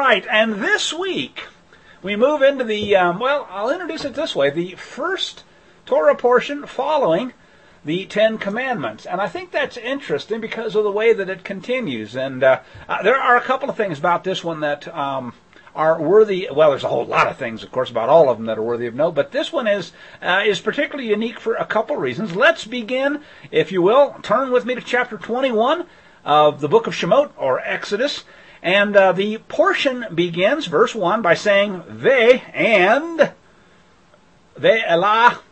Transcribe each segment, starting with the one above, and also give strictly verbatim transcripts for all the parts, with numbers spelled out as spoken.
right, and this week we move into the, um, well, I'll introduce it this way, the first Torah portion following the Ten Commandments. And I think that's interesting because of the way that it continues. And uh, uh, there are a couple of things about this one that um, are worthy, well, there's a whole lot of things, of course, about all of them that are worthy of note, but this one is uh, is particularly unique for a couple reasons. Let's begin, if you will, turn with me to chapter twenty-one of the book of Shemot, or Exodus. And uh, the portion begins, verse one, by saying, Ve and Ve'elah.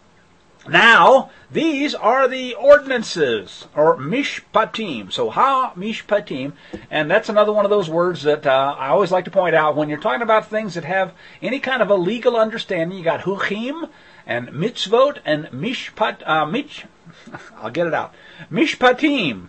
Now, these are the ordinances, or mishpatim. So, ha mishpatim, and that's another one of those words that uh, I always like to point out when you're talking about things that have any kind of a legal understanding. You got huchim and mitzvot and mishpat. Uh, mish, I'll get it out. Mishpatim.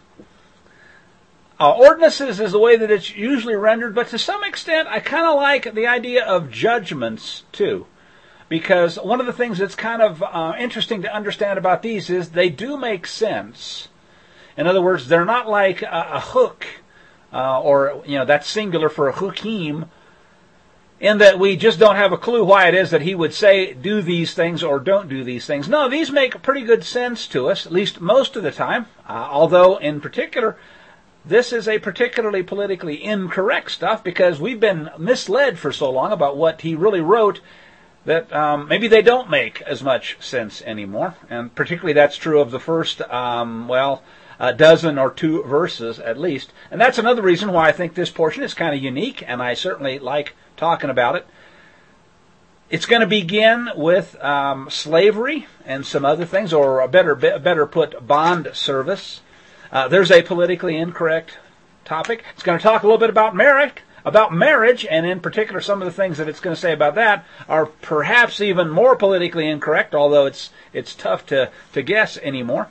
Uh, ordinances is the way that it's usually rendered, but to some extent, I kind of like the idea of judgments too. Because one of the things that's kind of uh, interesting to understand about these is they do make sense. In other words, they're not like a, a hook, uh, or, you know, that's singular for a hukim, in that we just don't have a clue why it is that he would say do these things or don't do these things. No, these make pretty good sense to us, at least most of the time, uh, although in particular, this is a particularly politically incorrect stuff because we've been misled for so long about what he really wrote that um, maybe they don't make as much sense anymore. And particularly that's true of the first, um, well, a dozen or two verses at least. And that's another reason why I think this portion is kind of unique, and I certainly like talking about it. It's going to begin with um, slavery and some other things, or a better, better put, bond service. Uh, there's a politically incorrect topic. It's going to talk a little bit about marriage. About marriage, and in particular some of the things that it's going to say about that are perhaps even more politically incorrect, although it's it's tough to, to guess anymore.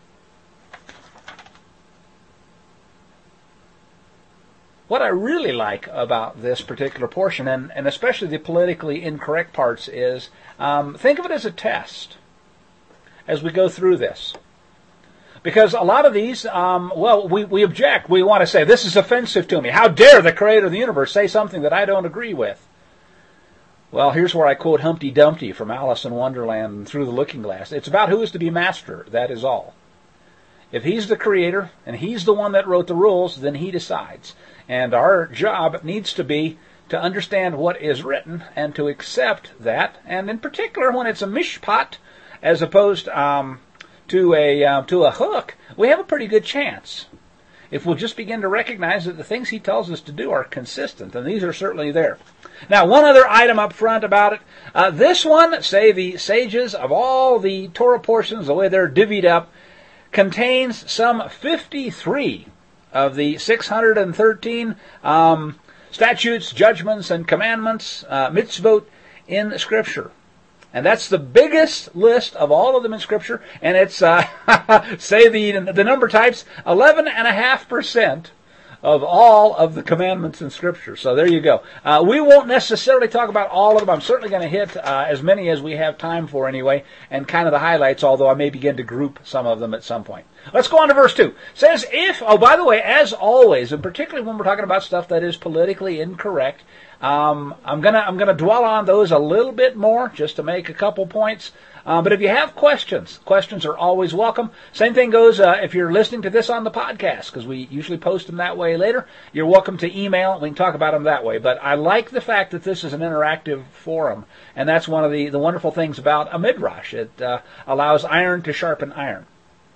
What I really like about this particular portion, and, and especially the politically incorrect parts, is um, think of it as a test as we go through this. Because a lot of these, um, well, we, we object. We want to say, this is offensive to me. How dare the creator of the universe say something that I don't agree with? Well, here's where I quote Humpty Dumpty from Alice in Wonderland and Through the Looking Glass. It's about who is to be master. That is all. If he's the creator and he's the one that wrote the rules, then he decides. And our job needs to be to understand what is written and to accept that. And in particular, when it's a mishpat, as opposed um, to a uh, to a hook, we have a pretty good chance if we'll just begin to recognize that the things he tells us to do are consistent, and these are certainly there. Now, one other item up front about it. Uh, this one, say the sages of all the Torah portions, the way they're divvied up, contains some fifty-three of the six hundred thirteen um, statutes, judgments, and commandments, uh, mitzvot, in Scripture. And that's the biggest list of all of them in Scripture, and it's, uh, say the the number types, eleven point five percent of all of the commandments in Scripture. So there you go. Uh, we won't necessarily talk about all of them. I'm certainly going to hit uh, as many as we have time for anyway, and kind of the highlights, although I may begin to group some of them at some point. Let's go on to verse two. It says, if, oh, by the way, as always, and particularly when we're talking about stuff that is politically incorrect, Um, I'm gonna I'm gonna dwell on those a little bit more just to make a couple points. Uh, but if you have questions, questions are always welcome. Same thing goes uh, if you're listening to this on the podcast, because we usually post them that way later. You're welcome to email. We can talk about them that way. But I like the fact that this is an interactive forum, and that's one of the, the wonderful things about a midrash. It uh, allows iron to sharpen iron.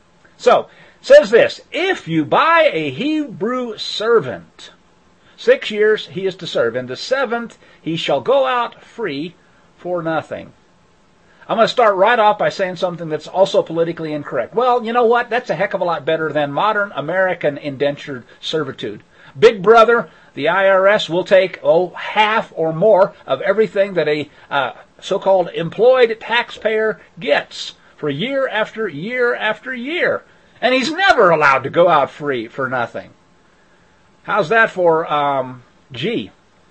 So, it says this, if you buy a Hebrew servant, Six years he is to serve. In the seventh he shall go out free for nothing. I'm going to start right off by saying something that's also politically incorrect. Well, you know what? That's a heck of a lot better than modern American indentured servitude. Big Brother, the I R S, will take, oh, half or more of everything that a uh, so-called employed taxpayer gets for year after year after year. And he's never allowed to go out free for nothing. How's that for, um, gee,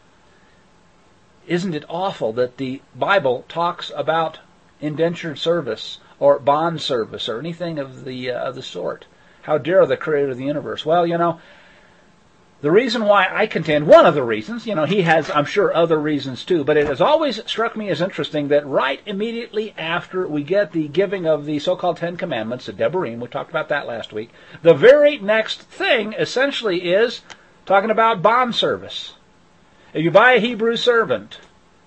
isn't it awful that the Bible talks about indentured service or bond service or anything of the uh, of the sort? How dare the creator of the universe? Well, you know, The reason why I contend, one of the reasons, you know, he has, I'm sure, other reasons too, but it has always struck me as interesting that right immediately after we get the giving of the so-called Ten Commandments, the Devarim, we talked about that last week, the very next thing essentially is talking about bond service. If you buy a Hebrew servant,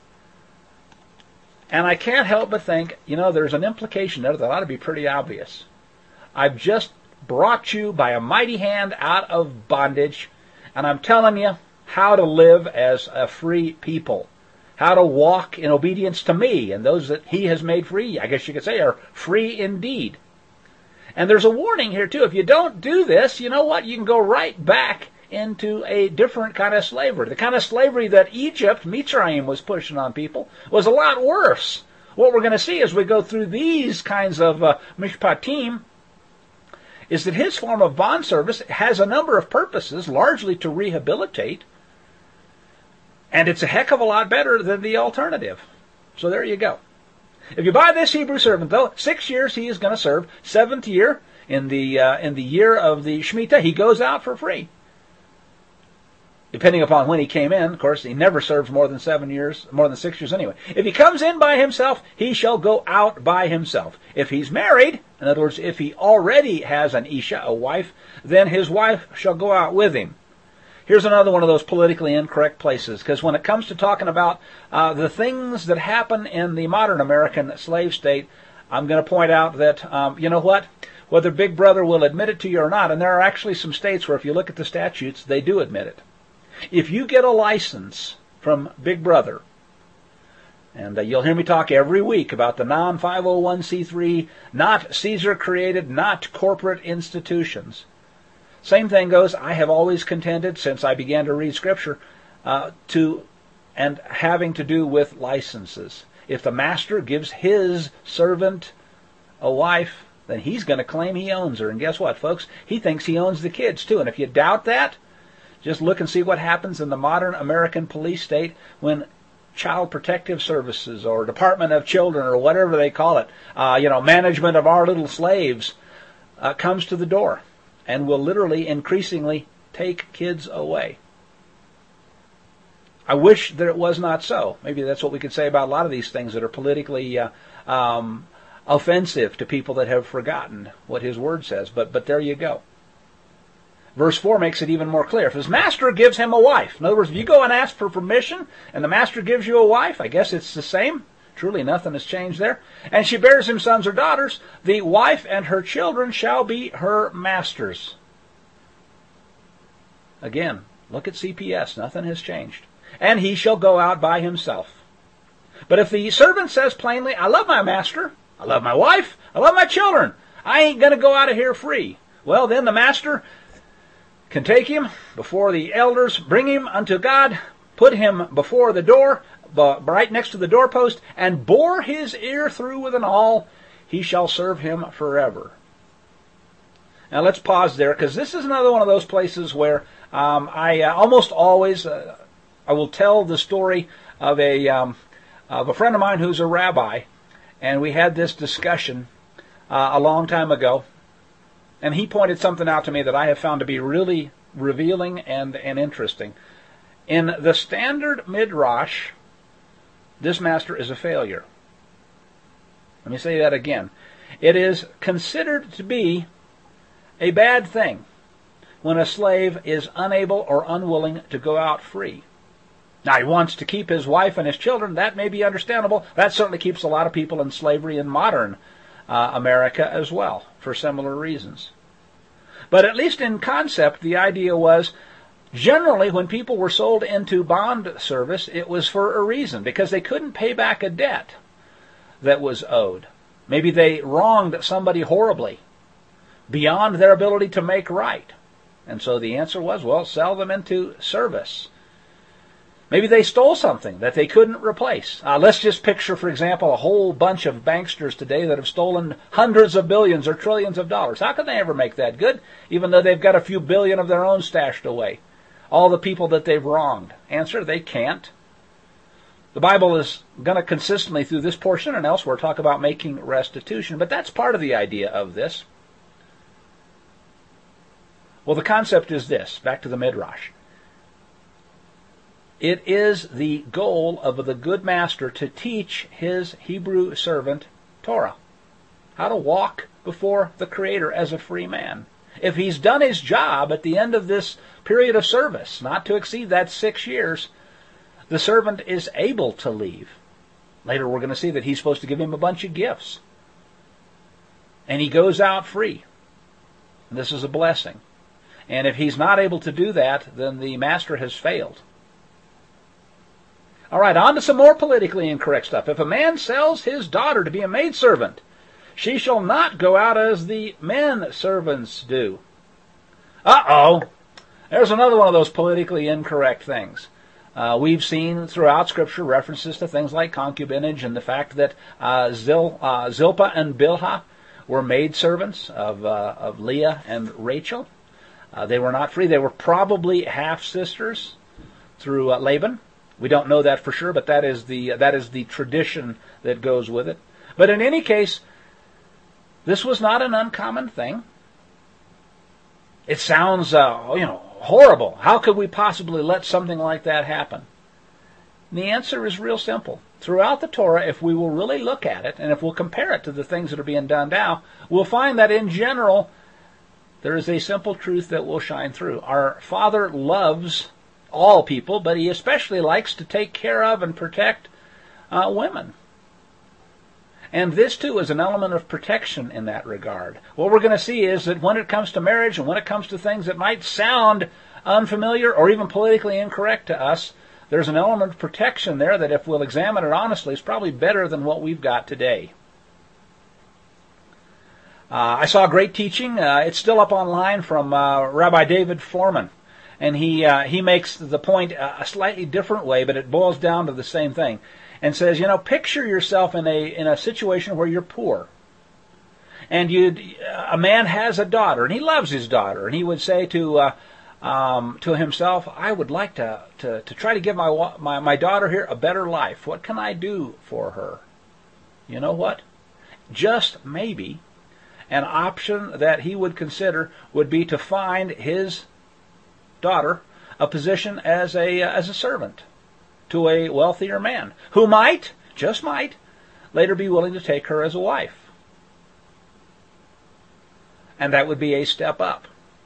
and I can't help but think, you know, there's an implication there that ought to be pretty obvious. I've just brought you by a mighty hand out of bondage, and I'm telling you how to live as a free people, how to walk in obedience to me, and those that he has made free, I guess you could say, are free indeed. And there's a warning here, too. If you don't do this, you know what? You can go right back into a different kind of slavery. The kind of slavery that Egypt, Mitzrayim, was pushing on people was a lot worse. What we're going to see as we go through these kinds of uh, mishpatim is that his form of bond service has a number of purposes, largely to rehabilitate, and it's a heck of a lot better than the alternative. So there you go. If you buy this Hebrew servant, though, six years he is going to serve. Seventh year, in the uh, in the year of the Shemitah, he goes out for free. Depending upon when he came in, of course, he never serves more than seven years, more than six years anyway. If he comes in by himself, he shall go out by himself. If he's married, in other words, if he already has an Isha, a wife, then his wife shall go out with him. Here's another one of those politically incorrect places, because when it comes to talking about uh, the things that happen in the modern American slave state, I'm going to point out that, um, you know what, whether Big Brother will admit it to you or not, and there are actually some states where if you look at the statutes, they do admit it. If you get a license from Big Brother, and uh, you'll hear me talk every week about the non five oh one c three, not Caesar-created, not corporate institutions. Same thing goes, I have always contended since I began to read Scripture, uh, to and having to do with licenses. If the master gives his servant a wife, then he's going to claim he owns her. And guess what, folks? He thinks he owns the kids, too. And if you doubt that, just look and see what happens in the modern American police state when Child Protective Services or Department of Children or whatever they call it, uh, you know, management of our little slaves, uh, comes to the door and will literally increasingly take kids away. I wish that it was not so. Maybe that's what we could say about a lot of these things that are politically uh, um, offensive to people that have forgotten what his word says. But but there you go. Verse four makes it even more clear. If his master gives him a wife, in other words, if you go and ask for permission and the master gives you a wife, I guess it's the same. Truly nothing has changed there. And she bears him sons or daughters, the wife and her children shall be her masters. Again, look at C P S. Nothing has changed. And he shall go out by himself. But if the servant says plainly, I love my master, I love my wife, I love my children, I ain't going to go out of here free. Well, then the master can take him before the elders, bring him unto God, put him before the door, right next to the doorpost, and bore his ear through with an awl. He shall serve him forever. Now let's pause there, because this is another one of those places where um, I uh, almost always uh, I will tell the story of a um, of a friend of mine who's a rabbi, and we had this discussion uh, a long time ago. And he pointed something out to me that I have found to be really revealing and, and interesting. In the standard midrash, this master is a failure. Let me say that again. It is considered to be a bad thing when a slave is unable or unwilling to go out free. Now, he wants to keep his wife and his children. That may be understandable. That certainly keeps a lot of people in slavery in modern Uh, America as well, for similar reasons. But at least in concept, the idea was, generally when people were sold into bond service, it was for a reason, because they couldn't pay back a debt that was owed. Maybe they wronged somebody horribly, beyond their ability to make right. And so the answer was, well, sell them into service. Maybe they stole something that they couldn't replace. Uh, let's just picture, for example, a whole bunch of banksters today that have stolen hundreds of billions or trillions of dollars. How can they ever make that good, even though they've got a few billion of their own stashed away? All the people that they've wronged. Answer, they can't. The Bible is going to consistently, through this portion and elsewhere, talk about making restitution, but that's part of the idea of this. Well, the concept is this, back to the Midrash. It is the goal of the good master to teach his Hebrew servant Torah, how to walk before the Creator as a free man. If he's done his job at the end of this period of service, not to exceed that six years, the servant is able to leave. Later we're going to see that he's supposed to give him a bunch of gifts. And he goes out free. This is a blessing. And if he's not able to do that, then the master has failed. All right, on to some more politically incorrect stuff. If a man sells his daughter to be a maidservant, she shall not go out as the men servants do. Uh-oh! There's another one of those politically incorrect things. Uh, we've seen throughout Scripture references to things like concubinage and the fact that uh, Zil, uh, Zilpah and Bilhah were maidservants of, uh, of Leah and Rachel. Uh, they were not free. They were probably half-sisters through uh, Laban. We don't know that for sure, but that is the that is the tradition that goes with it. But in any case, this was not an uncommon thing. It sounds, uh, you know, horrible. How could we possibly let something like that happen? And the answer is real simple. Throughout the Torah, if we will really look at it, and if we'll compare it to the things that are being done now, we'll find that in general, there is a simple truth that will shine through. Our Father loves all people, but he especially likes to take care of and protect uh, women. And this, too, is an element of protection in that regard. What we're going to see is that when it comes to marriage and when it comes to things that might sound unfamiliar or even politically incorrect to us, there's an element of protection there that, if we'll examine it honestly, is probably better than what we've got today. Uh, I saw great teaching. Uh, it's still up online from uh, Rabbi David Foreman. And he uh, he makes the point a slightly different way, but it boils down to the same thing. And says, you know, picture yourself in a in a situation where you're poor. And you a man has a daughter, and he loves his daughter. And he would say to uh, um, to himself, I would like to, to, to try to give my, my, my daughter here a better life. What can I do for her? You know what? Just maybe an option that he would consider would be to find his daughter a position as a uh, as a servant to a wealthier man who might, just might, later be willing to take her as a wife. And that would be a step up.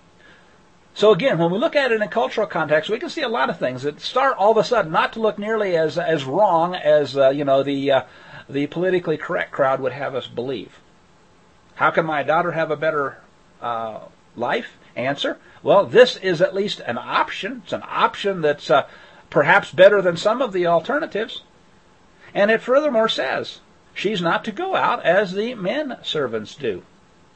So again, when we look at it in a cultural context, we can see a lot of things that start all of a sudden not to look nearly as as wrong as uh, you know the uh, the politically correct crowd would have us believe. How can my daughter have a better uh, life? Answer: well, this is at least an option. It's an option that's uh, perhaps better than some of the alternatives. And it furthermore says she's not to go out as the men servants do.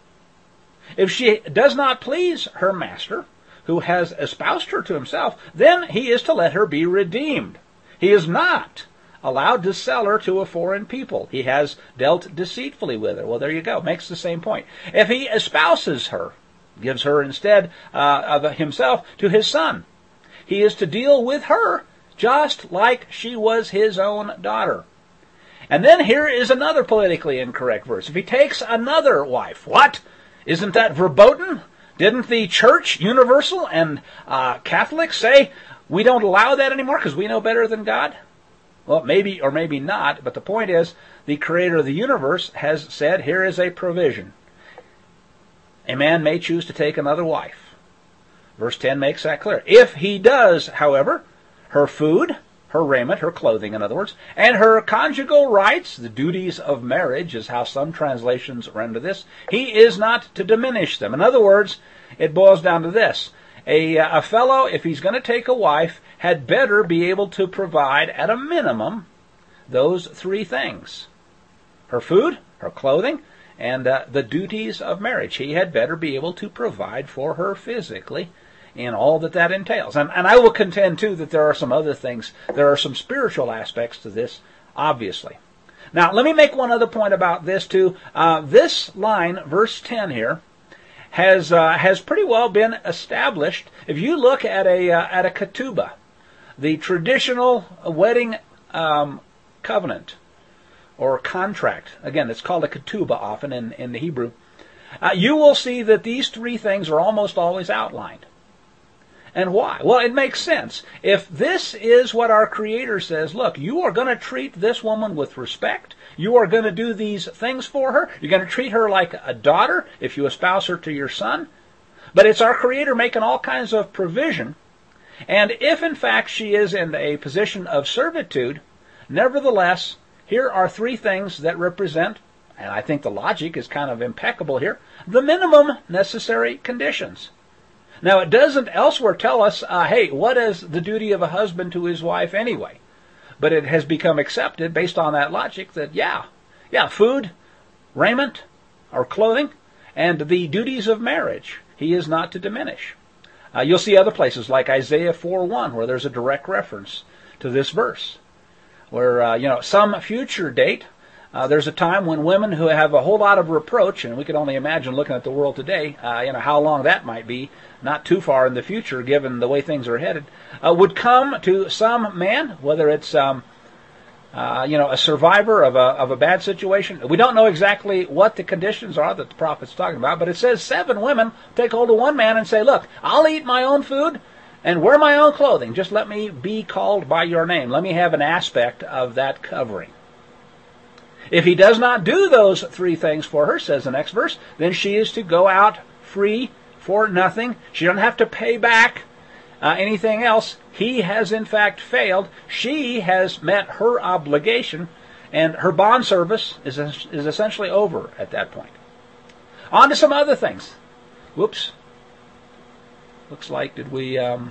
If she does not please her master, who has espoused her to himself, then he is to let her be redeemed. He is not allowed to sell her to a foreign people. He has dealt deceitfully with her. Well, there you go. Makes the same point. If he espouses her, gives her instead uh, of himself to his son, he is to deal with her just like she was his own daughter. And then here is another politically incorrect verse. If he takes another wife, what? Isn't that verboten? Didn't the church, universal and uh, Catholic, say we don't allow that anymore because we know better than God? Well, maybe or maybe not, but the point is the creator of the universe has said here is a provision. A man may choose to take another wife. Verse ten makes that clear. If he does, however, her food, her raiment, her clothing, in other words, and her conjugal rights, the duties of marriage is how some translations render this, he is not to diminish them. In other words, it boils down to this. A, a fellow, if he's going to take a wife, had better be able to provide, at a minimum, those three things. Her food, her clothing, and uh, the duties of marriage. He had better be able to provide for her physically in all that that entails. And, and I will contend, too, that there are some other things. There are some spiritual aspects to this, obviously. Now, let me make one other point about this, too. Uh, this line, verse ten here, has uh, has pretty well been established. If you look at a uh, at a ketubah, the traditional wedding um, covenant or contract, again, it's called a ketubah often in, in the Hebrew, uh, you will see that these three things are almost always outlined. And why? Well, it makes sense. If this is what our Creator says, look, you are going to treat this woman with respect. You are going to do these things for her. You're going to treat her like a daughter if you espouse her to your son. But it's our Creator making all kinds of provision. And if in fact she is in a position of servitude, nevertheless, here are three things that represent, and I think the logic is kind of impeccable here, the minimum necessary conditions. Now, it doesn't elsewhere tell us, uh, hey, what is the duty of a husband to his wife anyway? But it has become accepted based on that logic that, yeah, yeah, food, raiment, or clothing, and the duties of marriage, he is not to diminish. Uh, you'll see other places like Isaiah four one where there's a direct reference to this verse, where, uh, you know, some future date, Uh, there's a time when women who have a whole lot of reproach, and we can only imagine looking at the world today, uh, you know, how long that might be, not too far in the future given the way things are headed, uh, would come to some man, whether it's, um, uh, you know, a survivor of a, of a bad situation. We don't know exactly what the conditions are that the prophet's talking about, but it says seven women take hold of one man and say, look, I'll eat my own food and wear my own clothing. Just let me be called by your name. Let me have an aspect of that covering. If he does not do those three things for her, says the next verse, then she is to go out free for nothing. She doesn't have to pay back uh, anything else. He has in fact failed. She has met her obligation, and her bond service is, is essentially over at that point. On to some other things. Whoops. Looks like, did we... Um,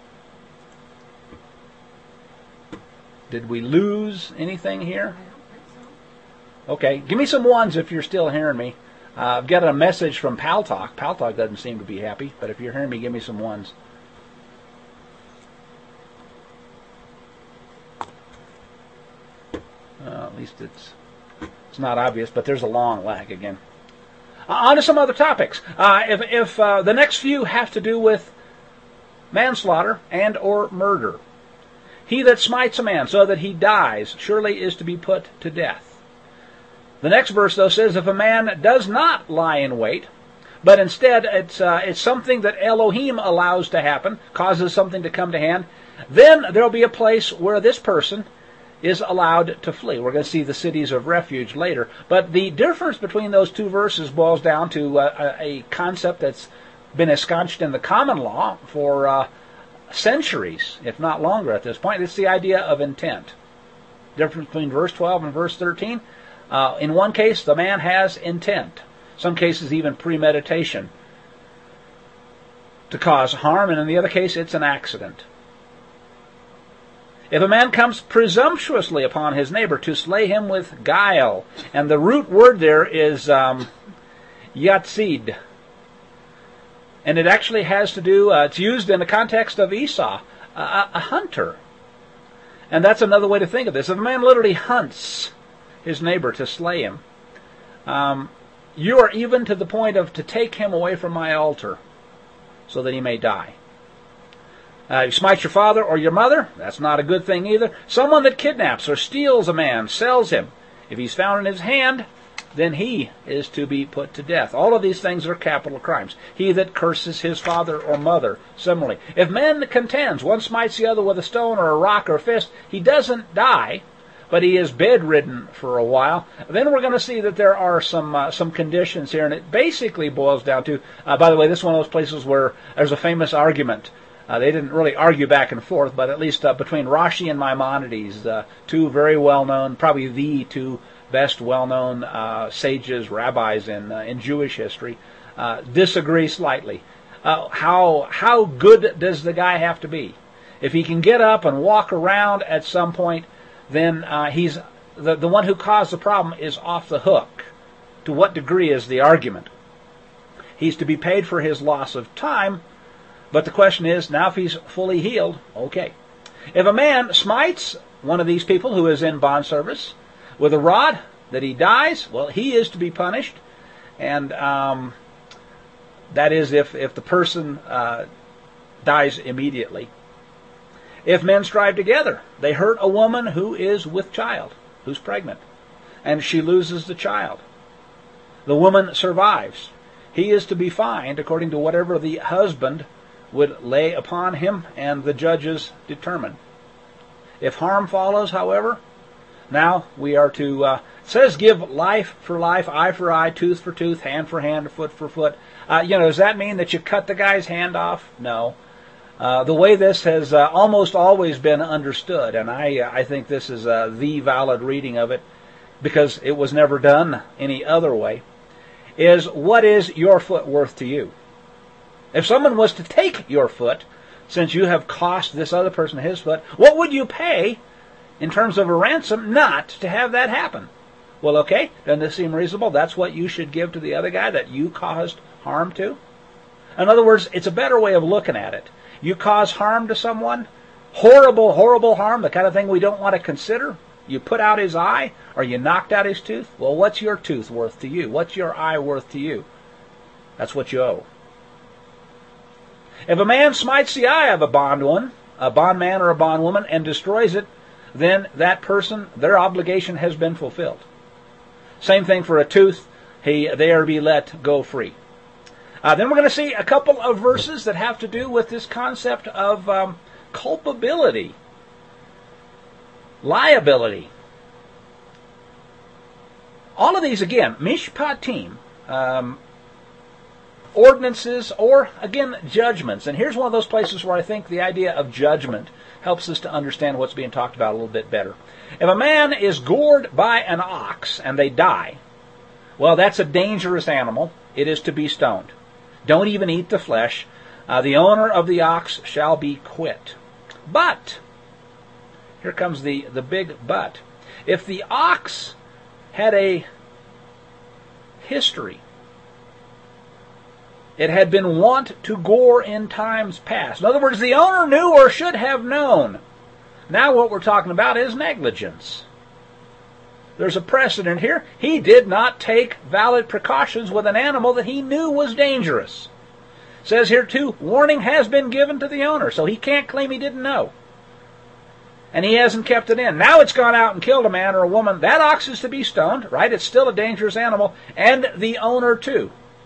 did we lose anything here? Okay, give me some ones if you're still hearing me. Uh, I've got a message from Paltalk. Paltalk doesn't seem to be happy, but if you're hearing me, give me some ones. Uh, at least it's it's not obvious, but there's a long lag again. Uh, on to some other topics. Uh, if if uh, the next few have to do with manslaughter and or murder. He that smites a man so that he dies surely is to be put to death. The next verse, though, says, if a man does not lie in wait, but instead it's uh, it's something that Elohim allows to happen, causes something to come to hand, then there will be a place where this person is allowed to flee. We're going to see the cities of refuge later. But the difference between those two verses boils down to uh, a concept that's been ensconced in the common law for uh, centuries, if not longer at this point. It's the idea of intent. Difference between verse twelve and verse thirteen. Uh, in one case, the man has intent. Some cases, even premeditation to cause harm, and in the other case, it's an accident. If a man comes presumptuously upon his neighbor to slay him with guile, and the root word there is um, yatzid, and it actually has to do, uh, it's used in the context of Esau, a, a hunter. And that's another way to think of this. If a man literally hunts his neighbor to slay him, um, you are even to the point of to take him away from my altar so that he may die. Uh, you smite your father or your mother, that's not a good thing either. Someone that kidnaps or steals a man, sells him, if he's found in his hand, then he is to be put to death. All of these things are capital crimes. He that curses his father or mother, similarly. If man contends, one smites the other with a stone or a rock or a fist, he doesn't die, but he is bedridden for a while. Then we're going to see that there are some uh, some conditions here, and it basically boils down to, uh, by the way, this is one of those places where there's a famous argument. Uh, they didn't really argue back and forth, but at least uh, between Rashi and Maimonides, uh, two very well-known, probably the two best well-known uh, sages, rabbis in uh, in Jewish history, uh, disagree slightly. Uh, how how good does the guy have to be? If he can get up and walk around at some point, then uh, he's the, the one who caused the problem is off the hook. To what degree is the argument? He's to be paid for his loss of time, but the question is, now if he's fully healed, okay. If a man smites one of these people who is in bond service with a rod, that he dies, well, he is to be punished, and um, that is if, if the person uh, dies immediately. If men strive together, they hurt a woman who is with child, who's pregnant, and she loses the child. The woman survives. He is to be fined according to whatever the husband would lay upon him, and the judges determine. If harm follows, however, now we are to, uh, it says give life for life, eye for eye, tooth for tooth, hand for hand, foot for foot. Uh, you know, does that mean that you cut the guy's hand off? No. Uh, the way this has uh, almost always been understood, and I, uh, I think this is uh, the valid reading of it, because it was never done any other way, is what is your foot worth to you? If someone was to take your foot, since you have cost this other person his foot, what would you pay in terms of a ransom not to have that happen? Well, okay, doesn't this seem reasonable? That's what you should give to the other guy that you caused harm to? In other words, it's a better way of looking at it. You cause harm to someone, horrible, horrible harm, the kind of thing we don't want to consider. You put out his eye, or you knocked out his tooth. Well, what's your tooth worth to you? What's your eye worth to you? That's what you owe. If a man smites the eye of a bondwoman, a bondman or a bondwoman, and destroys it, then that person, their obligation has been fulfilled. Same thing for a tooth. He, they are to be let go free. Uh, then we're going to see a couple of verses that have to do with this concept of um, culpability, liability. All of these, again, mishpatim, um, ordinances, or, again, judgments. And here's one of those places where I think the idea of judgment helps us to understand what's being talked about a little bit better. If a man is gored by an ox and they die, well, that's a dangerous animal. It is to be stoned. Don't even eat the flesh. Uh, the owner of the ox shall be quit. But, here comes the, the big but. If the ox had a history, it had been wont to gore in times past. In other words, the owner knew or should have known. Now what we're talking about is negligence. There's a precedent here. He did not take valid precautions with an animal that he knew was dangerous. It says here too, warning has been given to the owner, so he can't claim he didn't know. And he hasn't kept it in. Now it's gone out and killed a man or a woman. That ox is to be stoned, right? It's still a dangerous animal. And the owner too.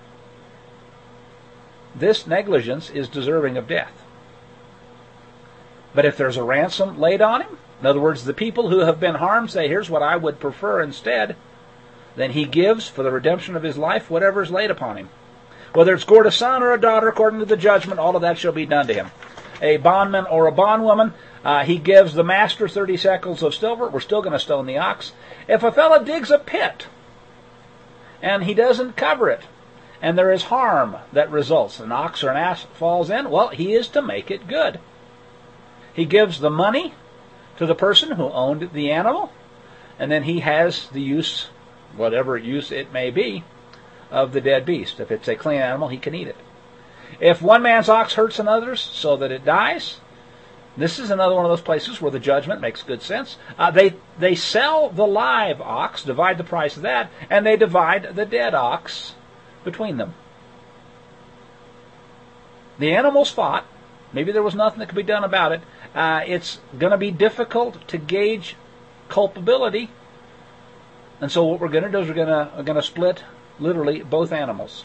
This negligence is deserving of death. But if there's a ransom laid on him, in other words, the people who have been harmed say, here's what I would prefer instead, then he gives for the redemption of his life whatever is laid upon him. Whether it's gored a son or a daughter, according to the judgment, all of that shall be done to him. A bondman or a bondwoman, uh, he gives the master thirty shekels of silver. We're still going to stone the ox. If a fellow digs a pit and he doesn't cover it, and there is harm that results, an ox or an ass falls in, well, he is to make it good. He gives the money to the person who owned the animal, and then he has the use, whatever use it may be, of the dead beast. If it's a clean animal, he can eat it. If one man's ox hurts another's so that it dies, this is another one of those places where the judgment makes good sense. Uh, they, they sell the live ox, divide the price of that, and they divide the dead ox between them. The animal's fought. Maybe there was nothing that could be done about it. Uh, it's going to be difficult to gauge culpability. And so what we're going to do is we're going to, we're going to split, literally, both animals.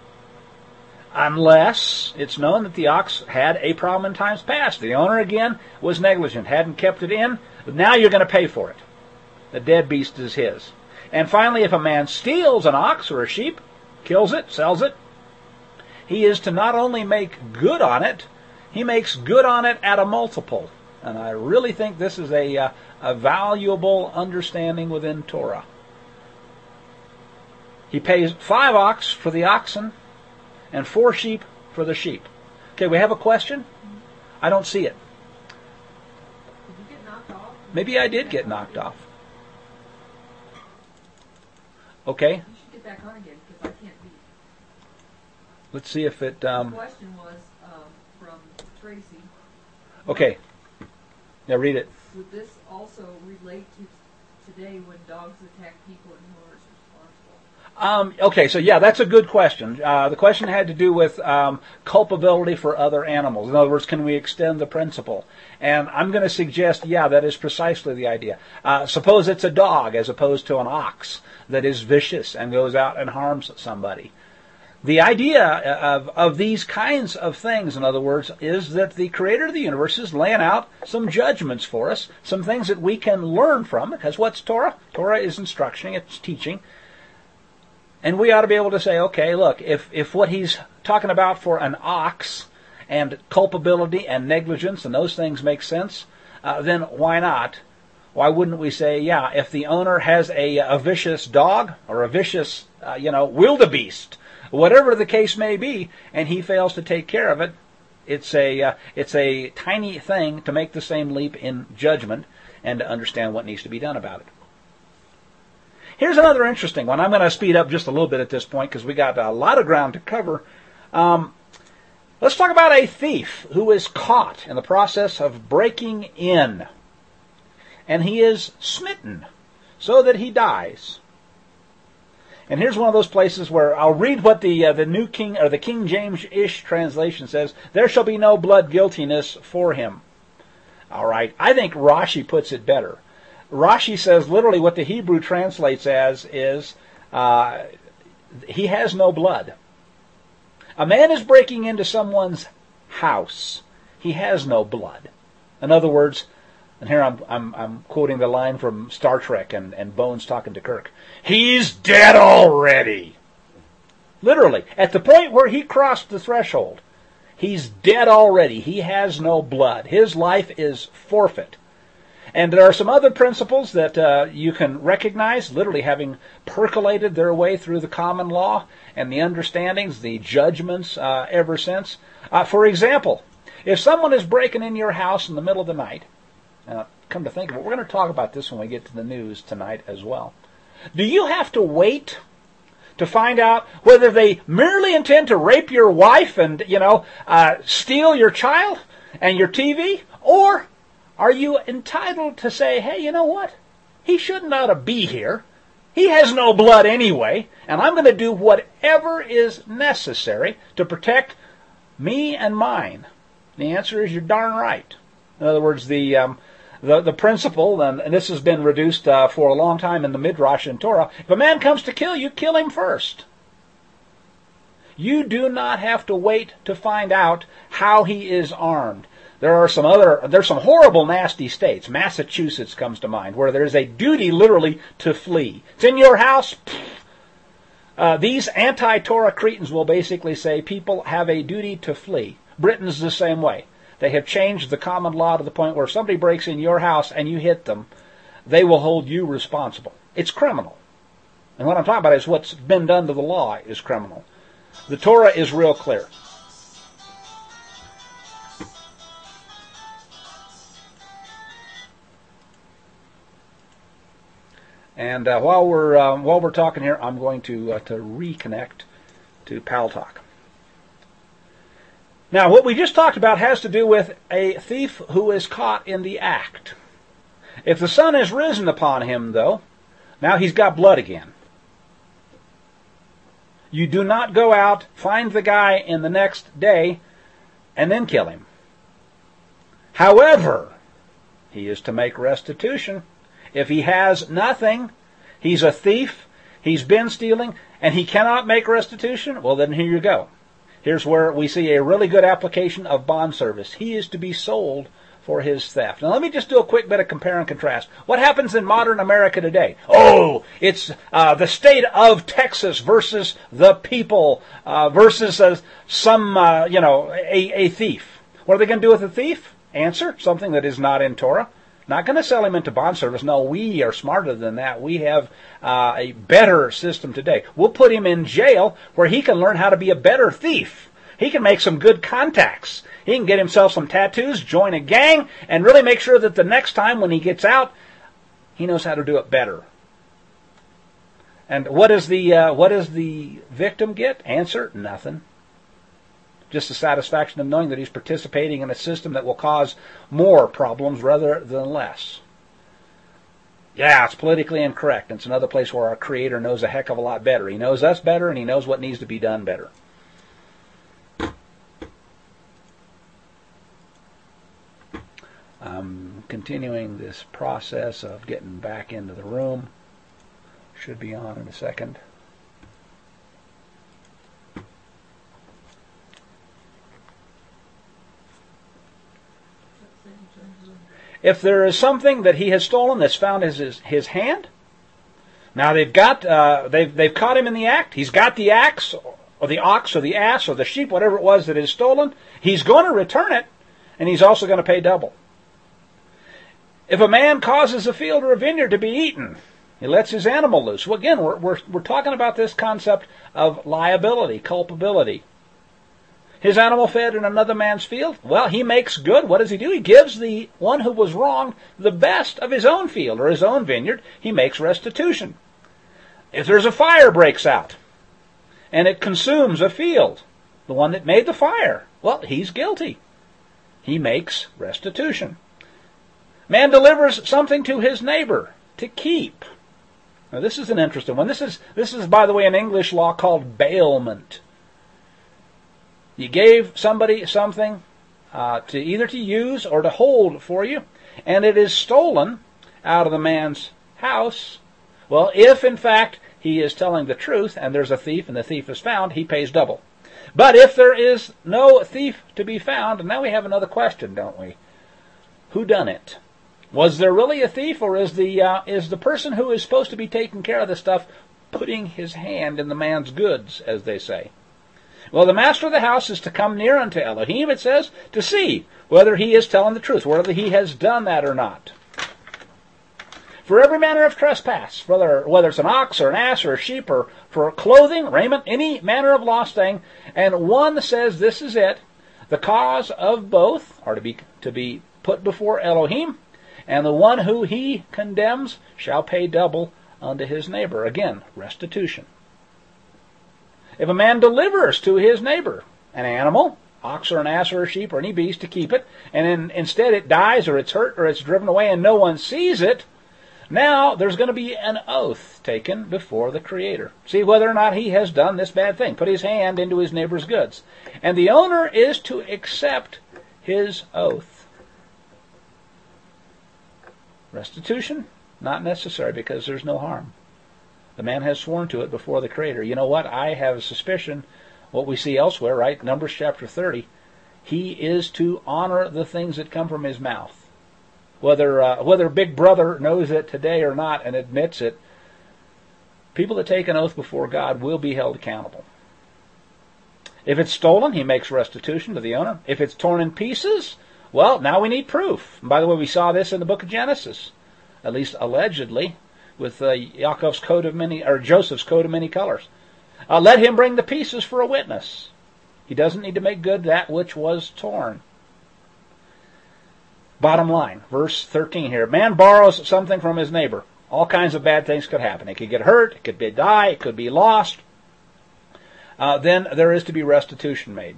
Unless it's known that the ox had a problem in times past. The owner, again, was negligent, hadn't kept it in. But now you're going to pay for it. The dead beast is his. And finally, if a man steals an ox or a sheep, kills it, sells it, he is to not only make good on it, he makes good on it at a multiple. And I really think this is a, uh, a valuable understanding within Torah. He pays five ox for the oxen and four sheep for the sheep. Okay, we have a question? I don't see it. Did you get knocked off? Maybe I did get knocked off. Okay. You should get back on again because I can't beat. Let's see if it... The Um, question was um, from Tracy. okay. Now read it. Would this also relate to today when dogs attack people and who is responsible? Um, okay, so yeah, that's a good question. Uh, the question had to do with um, culpability for other animals. In other words, can we extend the principle? And I'm going to suggest, yeah, that is precisely the idea. Uh, suppose it's a dog as opposed to an ox that is vicious and goes out and harms somebody. The idea of, of these kinds of things, in other words, is that the creator of the universe is laying out some judgments for us, some things that we can learn from, because what's Torah? Torah is instruction, it's teaching. And we ought to be able to say, okay, look, if, if what he's talking about for an ox and culpability and negligence and those things make sense, uh, then why not? Why wouldn't we say, yeah, if the owner has a, a vicious dog or a vicious, uh, you know, wildebeest, whatever the case may be, and he fails to take care of it, it's a uh, it's a tiny thing to make the same leap in judgment and to understand what needs to be done about it. Here's another interesting one. I'm going to speed up just a little bit at this point because we got a lot of ground to cover. Um, let's talk about a thief who is caught in the process of breaking in, and he is smitten so that he dies. And here's one of those places where I'll read what the uh, the New King or the King James-ish translation says. There shall be no blood guiltiness for him. All right, I think Rashi puts it better. Rashi says literally what the Hebrew translates as is uh, he has no blood. A man is breaking into someone's house. He has no blood. In other words, and here I'm, I'm, I'm quoting the line from Star Trek and, and Bones talking to Kirk. He's dead already. Literally, at the point where he crossed the threshold, he's dead already. He has no blood. His life is forfeit. And there are some other principles that uh, you can recognize, literally having percolated their way through the common law and the understandings, the judgments uh, ever since. Uh, for example, if someone is breaking in your house in the middle of the night, Uh, come to think of it, we're going to talk about this when we get to the news tonight as well. Do you have to wait to find out whether they merely intend to rape your wife and, you know, uh, steal your child and your T V? Or are you entitled to say, hey, you know what? He shouldn't ought to be here. He has no blood anyway, and I'm going to do whatever is necessary to protect me and mine. The answer is you're darn right. In other words, the um, the, the principle, and, and this has been reduced uh, for a long time in the Midrash and Torah, if a man comes to kill you, kill him first. You do not have to wait to find out how he is armed. There are some other, there's some horrible, nasty states. Massachusetts comes to mind, where there is a duty literally to flee. It's in your house. Uh, these anti-Torah Cretans will basically say people have a duty to flee. Britain's the same way. They have changed the common law to the point where if somebody breaks in your house and you hit them, they will hold you responsible. It's criminal. And what I'm talking about is what's been done to the law is criminal. The Torah is real clear. And uh, while we're um, while we're talking here, I'm going to uh, to reconnect to Paltalk. Now, what we just talked about has to do with a thief who is caught in the act. If the sun has risen upon him, though, now he's got blood again. You do not go out, find the guy in the next day, and then kill him. However, he is to make restitution. If he has nothing, he's a thief, he's been stealing, and he cannot make restitution, well, then here you go. Here's where we see a really good application of bond service. He is to be sold for his theft. Now let me just do a quick bit of compare and contrast. What happens in modern America today? Oh, it's uh, the state of Texas versus the people uh, versus uh, some, uh, you know, a, a thief. What are they going to do with a thief? Answer, something that is not in Torah. Not going to sell him into bond service. No, we are smarter than that. We have uh, a better system today. We'll put him in jail where he can learn how to be a better thief. He can make some good contacts. He can get himself some tattoos, join a gang, and really make sure that the next time when he gets out, he knows how to do it better. And what does the uh, what does the victim get? Answer, nothing. Just the satisfaction of knowing that he's participating in a system that will cause more problems rather than less. Yeah, it's politically incorrect. It's another place where our Creator knows a heck of a lot better. He knows us better, and He knows what needs to be done better. I'm continuing this process of getting back into the room. Should be on in a second. if there is something that he has stolen that's found in his, his hand, now they've got uh, they've they've caught him in the act. He's got the axe, or the ox, or the ass, or the sheep, whatever it was that is stolen. He's going to return it, and he's also going to pay double. If a man causes a field or a vineyard to be eaten, he lets his animal loose. Well, again, we're we're we're talking about this concept of liability, culpability. His animal fed in another man's field, well, he makes good. What does he do? He gives the one who was wrong the best of his own field or his own vineyard. He makes restitution. If there's a fire breaks out and it consumes a field, the one that made the fire, well, he's guilty. He makes restitution. Man delivers something to his neighbor to keep. Now, this is an interesting one. This is, this is, by the way, an English law called bailment. You gave somebody something uh, to either to use or to hold for you, and it is stolen out of the man's house. Well, if in fact he is telling the truth and there's a thief and the thief is found, he pays double. But if there is no thief to be found, and now we have another question, don't we? Who done it? Was there really a thief, or is the uh, is the person who is supposed to be taking care of the stuff putting his hand in the man's goods, as they say? Well, the master of the house is to come near unto Elohim, it says, to see whether he is telling the truth, whether he has done that or not. For every manner of trespass, whether whether it's an ox or an ass or a sheep, or for clothing, raiment, any manner of lost thing, and one says this is it, the cause of both are to be to be put before Elohim, and the one who he condemns shall pay double unto his neighbor. Again, restitution. If a man delivers to his neighbor an animal, ox or an ass or a sheep or any beast, to keep it, and in, instead it dies or it's hurt or it's driven away and no one sees it, now there's going to be an oath taken before the Creator. See whether or not he has done this bad thing, put his hand into his neighbor's goods. And the owner is to accept his oath. Restitution? Not necessary, because there's no harm. The man has sworn to it before the Creator. You know what? I have a suspicion, what we see elsewhere, right? Numbers chapter thirty. He is to honor the things that come from his mouth. Whether uh, whether Big Brother knows it today or not and admits it, people that take an oath before God will be held accountable. If it's stolen, he makes restitution to the owner. If it's torn in pieces, well, now we need proof. And by the way, we saw this in the book of Genesis, at least allegedly, with uh, Yaakov's coat of many, or Joseph's coat of many colors. Uh, let him bring the pieces for a witness. He doesn't need to make good that which was torn. Bottom line, verse thirteen here. Man borrows something from his neighbor. All kinds of bad things could happen. It could get hurt, it could be die, it could be lost. Uh, then there is to be restitution made.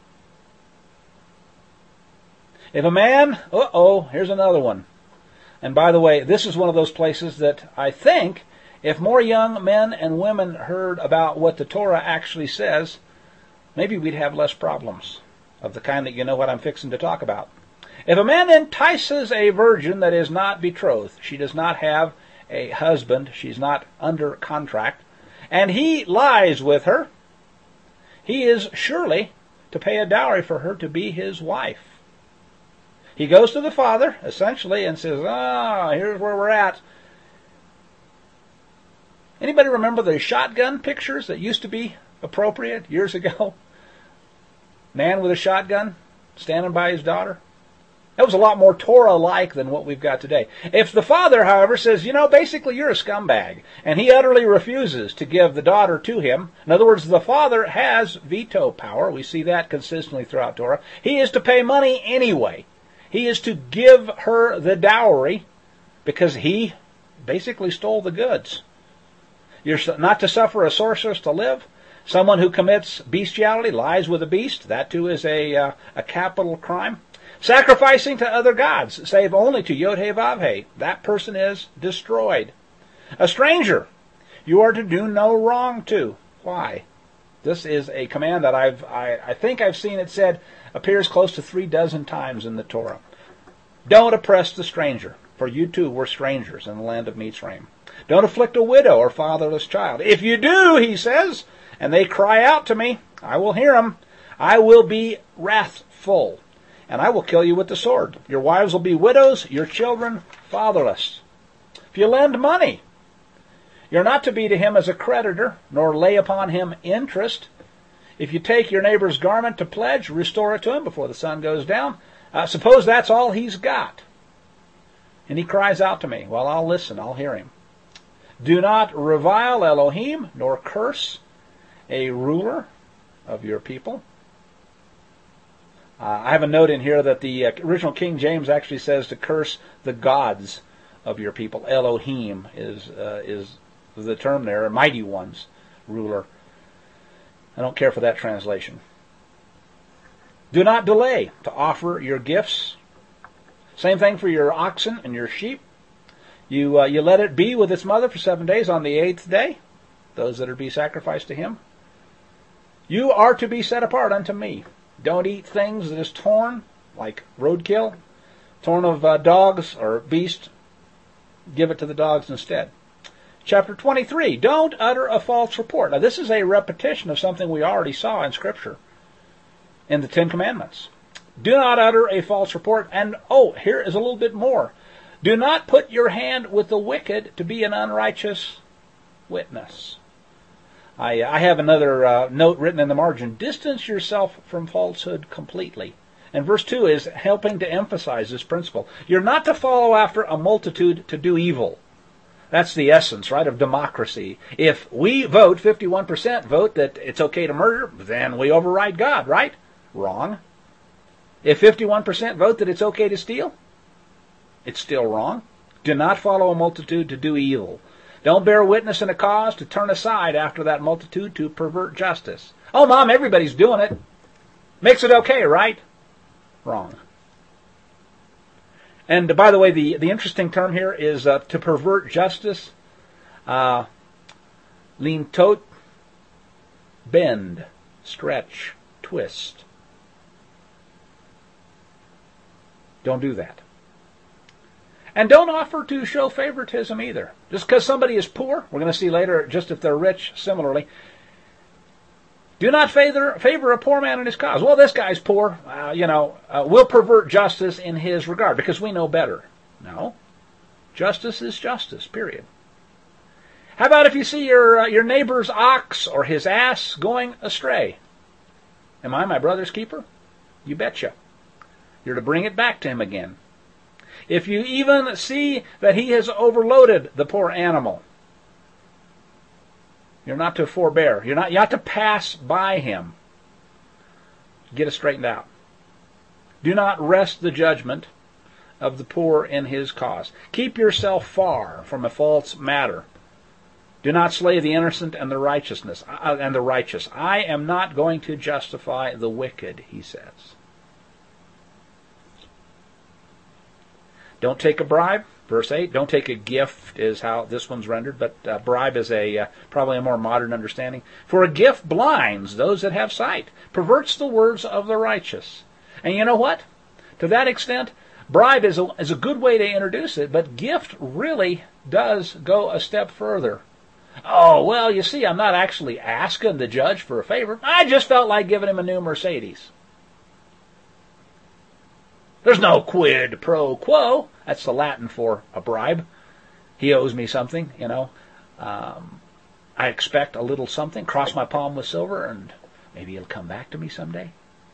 If a man, uh-oh, here's another one. And by the way, this is one of those places that I think if more young men and women heard about what the Torah actually says, maybe we'd have less problems of the kind that you know what I'm fixing to talk about. If a man entices a virgin that is not betrothed, she does not have a husband, she's not under contract, and he lies with her, he is surely to pay a dowry for her to be his wife. He goes to the father, essentially, and says, ah, oh, here's where we're at. Anybody remember the shotgun pictures that used to be appropriate years ago? Man with a shotgun standing by his daughter. That was a lot more Torah-like than what we've got today. If the father, however, says, you know, basically you're a scumbag, and he utterly refuses to give the daughter to him, in other words, the father has veto power. We see that consistently throughout Torah. He is to pay money anyway. He is to give her the dowry because he basically stole the goods. You're not to suffer a sorceress to live. Someone who commits bestiality, lies with a beast, that too is a, uh, a capital crime. Sacrificing to other gods, save only to Yod-Heh-Vav-Heh, that person is destroyed. A stranger, you are to do no wrong to. Why? This is a command that I've, I, I think I've seen it said appears close to three dozen times in the Torah. Don't oppress the stranger, for you too were strangers in the land of Mitzrayim. Don't afflict a widow or fatherless child. If you do, he says, and they cry out to me, I will hear them. I will be wrathful, and I will kill you with the sword. Your wives will be widows, your children fatherless. If you lend money, you're not to be to him as a creditor, nor lay upon him interest. If you take your neighbor's garment to pledge, restore it to him before the sun goes down. Uh, suppose that's all he's got. And he cries out to me. Well, I'll listen. I'll hear him. Do not revile Elohim, nor curse a ruler of your people. Uh, I have a note in here that the uh, original King James actually says to curse the gods of your people. Elohim is uh, is the term there, mighty ones, ruler. I don't care for that translation. Do not delay to offer your gifts. Same thing for your oxen and your sheep. You uh, you let it be with its mother for seven days. On the eighth day, those that are to be sacrificed to him, you are to be set apart unto me. Don't eat things that is torn, like roadkill, torn of uh, dogs or beasts. Give it to the dogs instead. Chapter twenty-three, don't utter a false report. Now this is a repetition of something we already saw in Scripture, in the Ten Commandments. Do not utter a false report. And, oh, here is a little bit more. Do not put your hand with the wicked to be an unrighteous witness. I, I have another uh, note written in the margin. Distance yourself from falsehood completely. And verse two is helping to emphasize this principle. You're not to follow after a multitude to do evil. That's the essence, right, of democracy. If we vote, fifty-one percent vote that it's okay to murder, then we override God, right? Wrong. If fifty-one percent vote that it's okay to steal, it's still wrong. Do not follow a multitude to do evil. Don't bear witness in a cause to turn aside after that multitude to pervert justice. Oh, Mom, everybody's doing it. Makes it okay, right? Wrong. And by the way, the, the interesting term here is uh, to pervert justice. Uh, lean tot, bend, stretch, twist. Don't do that. And don't offer to show favoritism either. Just because somebody is poor, we're going to see later, just if they're rich, similarly. Do not favor, favor a poor man in his cause. Well, this guy's poor, uh, you know, uh, we'll pervert justice in his regard because we know better. No. Justice is justice, period. How about if you see your uh, your neighbor's ox or his ass going astray? Am I my brother's keeper? You betcha. You're to bring it back to him again. If you even see that he has overloaded the poor animal, you're not to forbear. You're not, you have to pass by him. Get it straightened out. Do not wrest the judgment of the poor in his cause. Keep yourself far from a false matter. Do not slay the innocent and the righteousness uh, and the righteous. I am not going to justify the wicked, he says. Don't take a bribe. Verse eight, don't take a gift is how this one's rendered, but uh, bribe is a uh, probably a more modern understanding. For a gift blinds those that have sight, perverts the words of the righteous. And you know what? To that extent, bribe is a, is a good way to introduce it, but gift really does go a step further. Oh, well, you see, I'm not actually asking the judge for a favor. I just felt like giving him a new Mercedes. There's no quid pro quo. That's the Latin for a bribe. He owes me something, you know. Um, I expect a little something. Cross my palm with silver, and maybe it'll come back to me someday.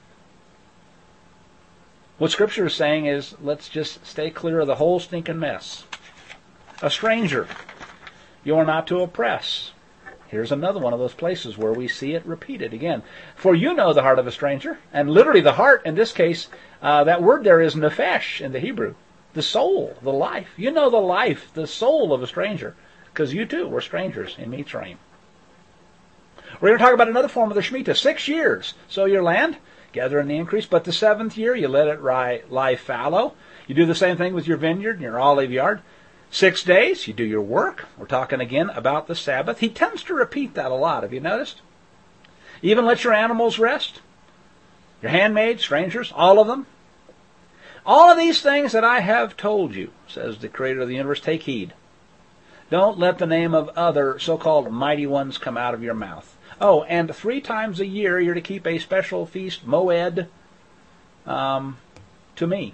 What Scripture is saying is, let's just stay clear of the whole stinking mess. A stranger, you are not to oppress. Here's another one of those places where we see it repeated again. For you know the heart of a stranger, and literally the heart, in this case, uh, that word there is nephesh in the Hebrew. The soul, the life. You know the life, the soul of a stranger, because you too were strangers in Mitzrayim. We're going to talk about another form of the Shemitah. Six years. Sow your land, gather in the increase, but the seventh year you let it lie fallow. You do the same thing with your vineyard and your olive yard. Six days, you do your work. We're talking again about the Sabbath. He tends to repeat that a lot. Have you noticed? Even let your animals rest. Your handmaids, strangers, all of them. All of these things that I have told you, says the Creator of the universe, take heed. Don't let the name of other so-called mighty ones come out of your mouth. Oh, and three times a year you're to keep a special feast, Moed, um, to me.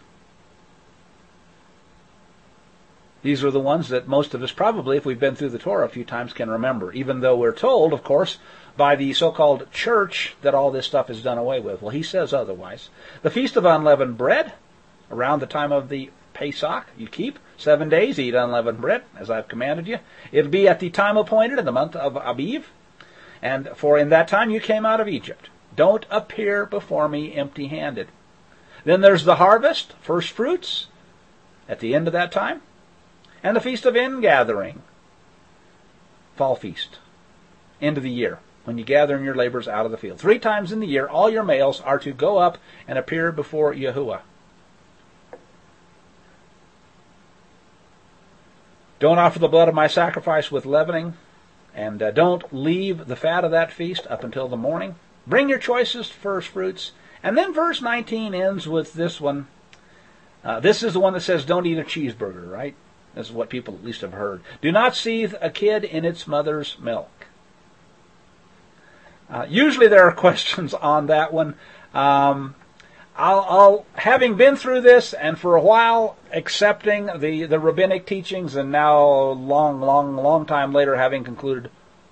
These are the ones that most of us probably, if we've been through the Torah a few times, can remember, even though we're told, of course, by the so-called church that all this stuff is done away with. Well, he says otherwise. The Feast of Unleavened Bread, around the time of the Pesach, you keep seven days, eat unleavened bread, as I've commanded you. It'll be at the time appointed in the month of Aviv, and for in that time you came out of Egypt. Don't appear before me empty-handed. Then there's the harvest, first fruits, at the end of that time, and the Feast of Ingathering, fall feast, end of the year, when you gather in your labors out of the field. Three times in the year, all your males are to go up and appear before Yahuwah. Don't offer the blood of my sacrifice with leavening, and uh, don't leave the fat of that feast up until the morning. Bring your choicest first fruits. And then verse nineteen ends with this one. Uh, this is the one that says, don't eat a cheeseburger, right? This is what people at least have heard. Do not seethe a kid in its mother's milk. Uh, usually there are questions on that one. Um, I'll, I'll, having been through this and for a while accepting the, the rabbinic teachings, and now long, long, long time later having concluded,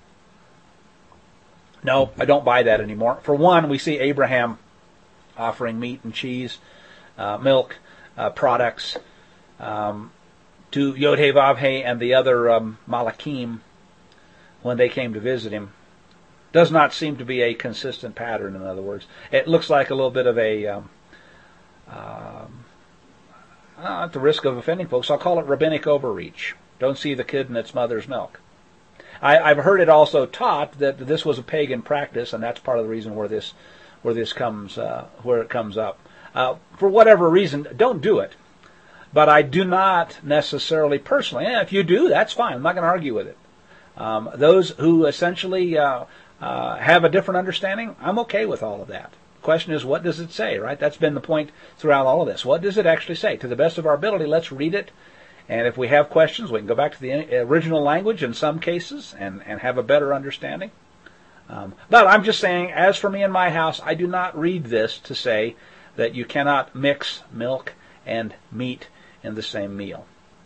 no, I don't buy that anymore. For one, we see Abraham offering meat and cheese, uh, milk, uh, products um, to Yod-Heh Vav-Heh and the other um, Malakim when they came to visit him. Does not seem to be a consistent pattern, in other words. It looks like a little bit of a, um, um, uh, at the risk of offending folks, I'll call it rabbinic overreach. Don't see the kid in its mother's milk. I, I've heard it also taught that this was a pagan practice, and that's part of the reason where this, where this comes, uh, where it comes up. Uh, for whatever reason, don't do it. But I do not necessarily personally. Eh, if you do, that's fine. I'm not going to argue with it. Um, those who essentially uh, uh, have a different understanding, I'm okay with all of that. The question is, what does it say, right? That's been the point throughout all of this. What does it actually say? To the best of our ability, let's read it. And if we have questions, we can go back to the original language in some cases and, and have a better understanding. Um, but I'm just saying, as for me and my house, I do not read this to say that you cannot mix milk and meat in the same meal.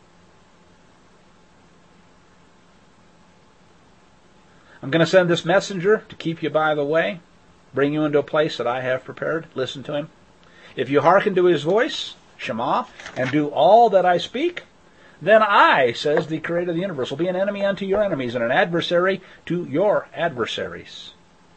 I'm going to send this messenger to keep you by the way, bring you into a place that I have prepared. Listen to him. If you hearken to his voice, Shema, and do all that I speak, then I, says the Creator of the universe, will be an enemy unto your enemies and an adversary to your adversaries.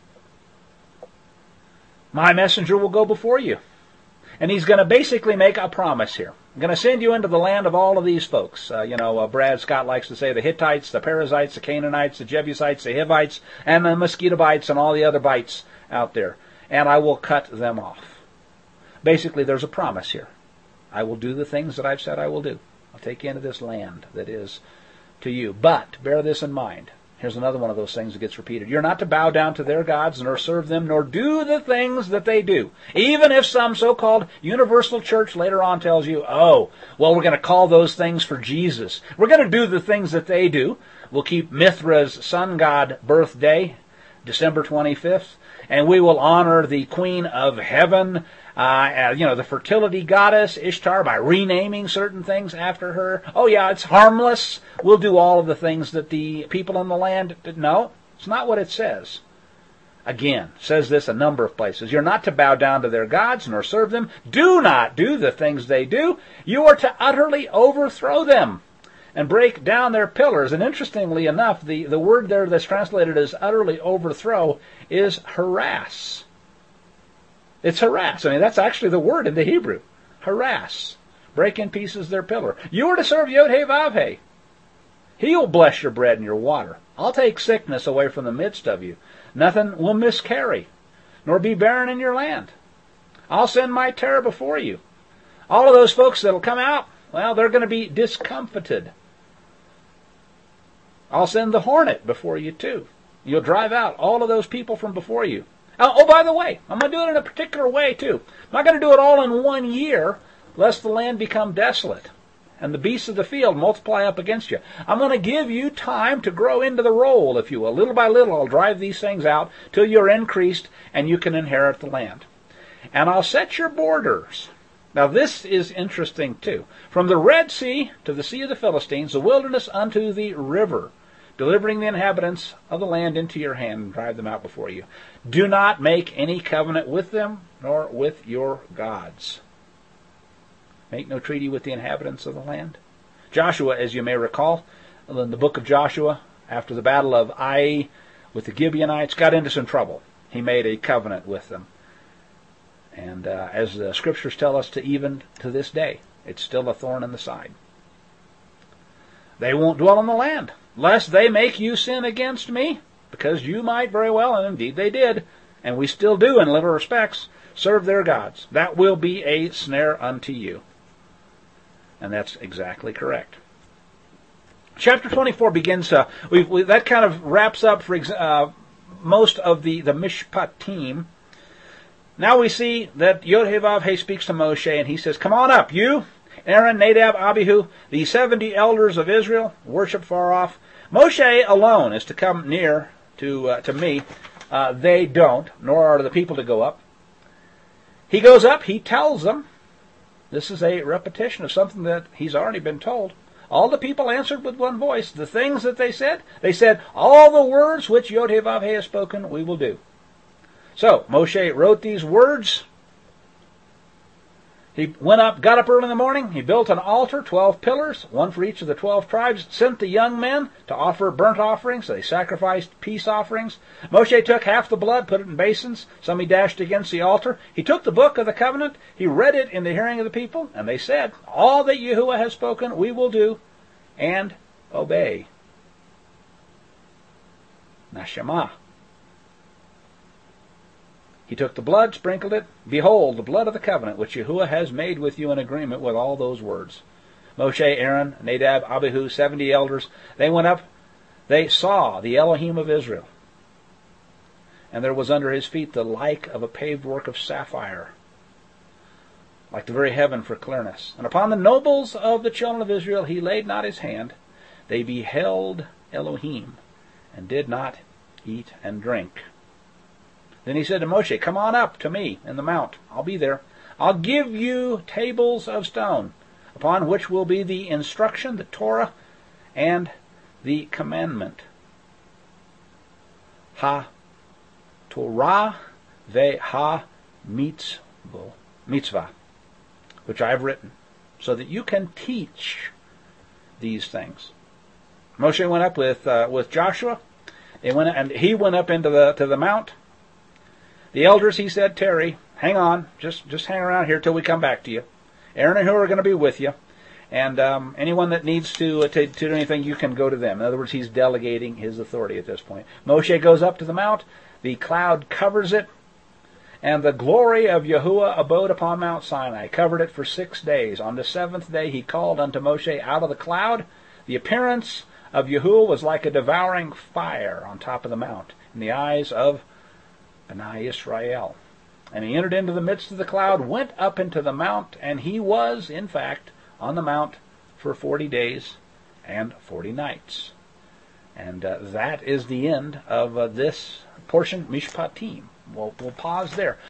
My messenger will go before you. And he's going to basically make a promise here. I'm going to send you into the land of all of these folks. Uh, you know, uh, Brad Scott likes to say the Hittites, the Perizzites, the Canaanites, the Jebusites, the Hivites, and the Mosquitobites, and all the other bites out there. And I will cut them off. Basically, there's a promise here. I will do the things that I've said I will do. I'll take you into this land that is to you. But, bear this in mind. Here's another one of those things that gets repeated. You're not to bow down to their gods, nor serve them, nor do the things that they do. Even if some so-called universal church later on tells you, oh, well, we're going to call those things for Jesus. We're going to do the things that they do. We'll keep Mithra's sun god birthday, December twenty-fifth, and we will honor the Queen of Heaven, Uh, you know, the fertility goddess, Ishtar, by renaming certain things after her. Oh, yeah, it's harmless. We'll do all of the things that the people in the land did. No, it's not what it says. Again, it says this a number of places. You're not to bow down to their gods nor serve them. Do not do the things they do. You are to utterly overthrow them and break down their pillars. And interestingly enough, the, the word there that's translated as utterly overthrow is harass. It's harass. I mean, that's actually the word in the Hebrew. Harass. Break in pieces their pillar. You are to serve Yod-Heh Vav-Heh. He will bless your bread and your water. I'll take sickness away from the midst of you. Nothing will miscarry, nor be barren in your land. I'll send my terror before you. All of those folks that'll come out, well, they're going to be discomfited. I'll send the hornet before you too. You'll drive out all of those people from before you. Oh, oh, by the way, I'm going to do it in a particular way, too. I'm not going to do it all in one year, lest the land become desolate and the beasts of the field multiply up against you. I'm going to give you time to grow into the role, if you will. Little by little, I'll drive these things out till you're increased and you can inherit the land. And I'll set your borders. Now this is interesting too. From the Red Sea to the Sea of the Philistines, the wilderness unto the river, delivering the inhabitants of the land into your hand, and drive them out before you. Do not make any covenant with them, nor with your gods. Make no treaty with the inhabitants of the land. Joshua, as you may recall, in the book of Joshua, after the battle of Ai with the Gibeonites, got into some trouble. He made a covenant with them. And uh, as the scriptures tell us, to even to this day, it's still a thorn in the side. They won't dwell on the land, lest they make you sin against me, because you might very well, and indeed they did, and we still do in little respects, serve their gods. That will be a snare unto you. And that's exactly correct. Chapter twenty-four begins, uh, we, we, that kind of wraps up for uh, most of the, the Mishpatim. Now we see that Yod-Heh-Vav-Heh speaks to Moshe, and he says, come on up, you, Aaron, Nadab, Abihu, the seventy elders of Israel, worship far off. Moshe alone is to come near to uh, to me. Uh, they don't, nor are the people to go up. He goes up, he tells them. This is a repetition of something that he's already been told. All the people answered with one voice. The things that they said, they said, all the words which Yod-Heh-Vav-Heh has spoken, we will do. So, Moshe wrote these words. He went up, got up early in the morning. He built an altar, twelve pillars, one for each of the twelve tribes, sent the young men to offer burnt offerings. They sacrificed peace offerings. Moshe took half the blood, put it in basins. Some he dashed against the altar. He took the book of the covenant. He read it in the hearing of the people. And they said, all that Yahuwah has spoken, we will do and obey. Nashama. He took the blood, sprinkled it. Behold, the blood of the covenant, which Yahuwah has made with you in agreement with all those words. Moshe, Aaron, Nadab, Abihu, seventy elders, they went up. They saw the Elohim of Israel. And there was under his feet the like of a paved work of sapphire, like the very heaven for clearness. And upon the nobles of the children of Israel he laid not his hand. They beheld Elohim, and did not eat and drink. Then he said to Moshe, come on up to me in the mount. I'll be there. I'll give you tables of stone, upon which will be the instruction, the Torah, and the commandment. Ha Torah ve ha mitzvah, which I have written, so that you can teach these things. Moshe went up with uh, with Joshua. They went, and he went up into the to the mount. The elders, he said, tarry, hang on, just just hang around here till we come back to you. Aaron and Hur are going to be with you, and um, anyone that needs to, uh, to to do anything, you can go to them. In other words, he's delegating his authority at this point. Moshe goes up to the mount. The cloud covers it, and the glory of Yahuwah abode upon Mount Sinai, covered it for six days. On the seventh day he called unto Moshe out of the cloud. The appearance of Yahuwah was like a devouring fire on top of the mount, in the eyes of Bnei Israel. And he entered into the midst of the cloud, went up into the mount, and he was, in fact, on the mount for forty days and forty nights. And uh, that is the end of uh, this portion, Mishpatim. We'll, we'll pause there.